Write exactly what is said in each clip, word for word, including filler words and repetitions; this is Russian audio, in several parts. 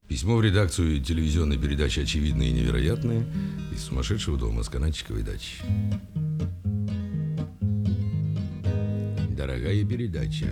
Письмо в редакцию телевизионной передачи «Очевидное и невероятное» из сумасшедшего дома с канатчиковой дачи. Дорогая передача,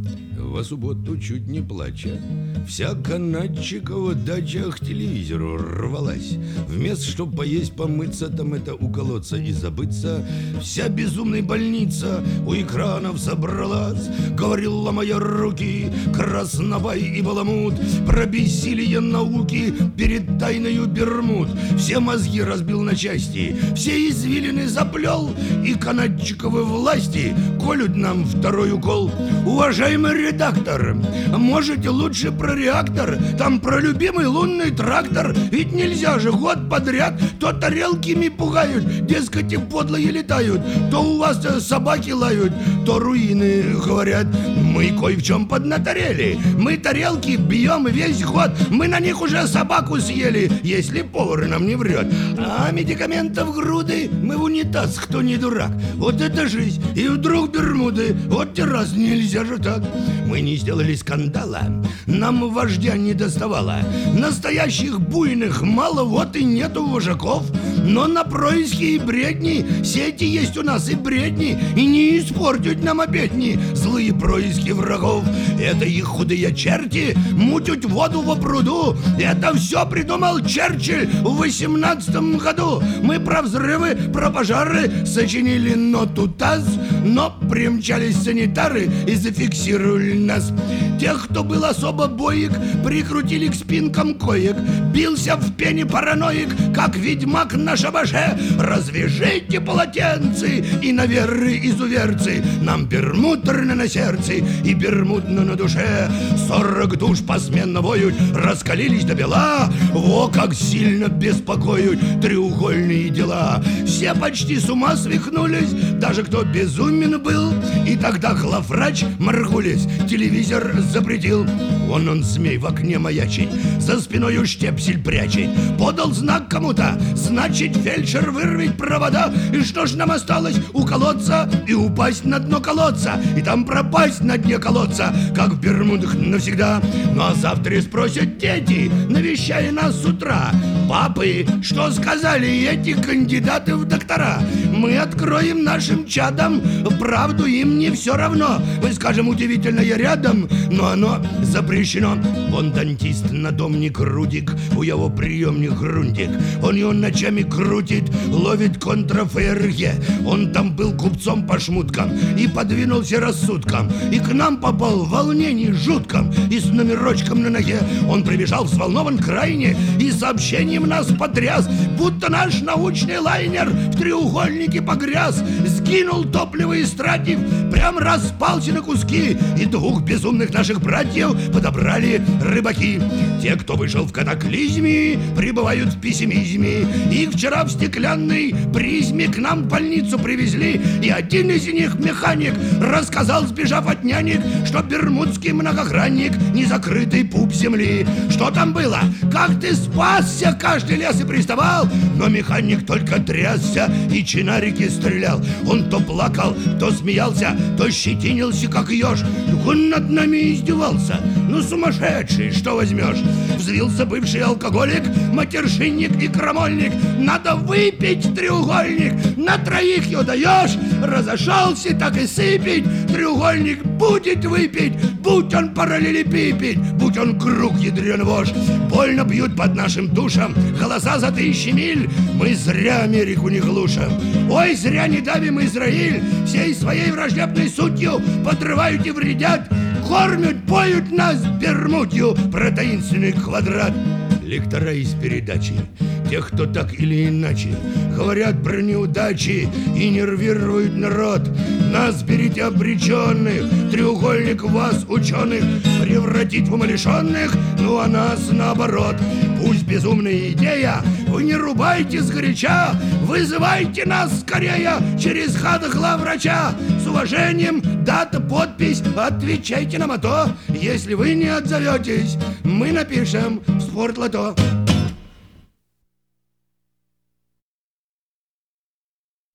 во субботу чуть не плача, вся канатчикова дача к телевизору рвалась. Вместо чтоб поесть, помыться, там это уколоться и забыться, вся безумная больница у экранов собралась. Говорил, ломая руки, Краснобай и Баламут про бессилие науки перед тайною Бермуд. Все мозги разбил на части, все извилины заплел, и канатчиковы власти колют нам второй укол. Уважаемый редактор, можете лучше про реактор, там про любимый лунный трактор. Ведь нельзя же год подряд то тарелками пугают, дескать, и подлые летают, то у вас собаки лают, то руины говорят. Мы кое в чем поднаторели, мы тарелки бьем весь год, мы на них уже собаку съели, если повар нам не врет. А медикаментов груды, мы в унитаз, кто не дурак. Вот это жизнь, и вдруг Бермуды, вот те раз, нельзя же так. Мы не сделали скандала, нам вождя не доставало. Настоящих буйных мало, вот и нету вожаков. Но на происки и бредни сети есть у нас и бредни, и не испортят нам обедни злые происки врагов. Это их худые черти мутят воду во пруду. Это все придумал Черчилль в восемнадцатом году. Мы про взрывы, про пожары сочинили ноту ТАСС, но примчались санитары и зафиксировали нас. Тех, кто был особо боек, прикрутили к спинкам коек. Бился в пене параноик, как ведьмак на шабаше. Развяжите полотенцы, иноверы, изуверцы, нам бермудно на сердце и бермудно на душе. Сорок душ посменно воют, раскалились до бела. Во как сильно беспокоят треугольные дела. Все почти с ума свихнулись, даже кто безумен был. И тогда главврач Маргулис телевизор запретил. Вон он, змей, в окне маячить, за спиною штепсель прячет. Подал знак кому-то, значит, фельдшер вырвет провода. И что ж нам осталось? Уколоться и упасть на дно колодца, и там пропасть на дне колодца, как в Бермудах навсегда. Ну а завтра спросят дети, навещая нас с утра: папы, что сказали эти кандидаты в доктора? Мы откроем нашим чадам правду, им не все равно. Мы скажем, удивительно, я рядом, но оно запрещено. Вон дантист надомник Рудик, у его приемник Грундик. Он его ночами крутит, ловит контраферге. Он там был купцом по шмуткам и подвинулся рассудком, и к нам попал в волнении жутком, и с номерочком на ноге. Он прибежал взволнован крайне и сообщением нас потряс, будто наш научный лайнер в треугольнике погряз. Сгинул топливо истратив, прям распался на куски, и двух безумных наших братьев подобрали рыбаки. Те, кто вышел в катаклизме, пребывают в пессимизме. Их вчера в стеклянной призме к нам в больницу привезли, и один из них, механик, рассказал, сбежав от нянек, что бермудский многогранник — незакрытый пуп земли. Что там было? Как ты спасся? Каждый лес и приставал, но механик только трясся и чинарики стрелял. Он то плакал, то смеялся, то щетинился, как еж. Он над нами издевался. Ну, сумасшедший, что возьмешь? Взвился бывший алкоголик, матершинник и крамольник. Надо выпить треугольник, на троих ее даешь. Разошелся, так и сыпить. Треугольник будет выпить, будь он параллелепипед, будь он круг ядрен вож. Больно бьют под нашим душем голоса за тысячи миль. Мы зря Америку не глушим. Ой, зря не давим Израиль. Всей своей враждебной сутью подрывают и вредят. Кормят, поют нас Бермудью про таинственный квадрат. Лектора из передачи, тех, кто так или иначе говорят про неудачи и нервируют народ. Нас берите обреченных, треугольник вас, ученых, превратить в умалишенных, ну а нас наоборот. Пусть безумная идея, вы не рубайте сгоряча, вызывайте нас скорее через хат главврача. С уважением, дата, подпись, отвечайте нам, а то, если вы не отзоветесь, мы напишем в спортлото.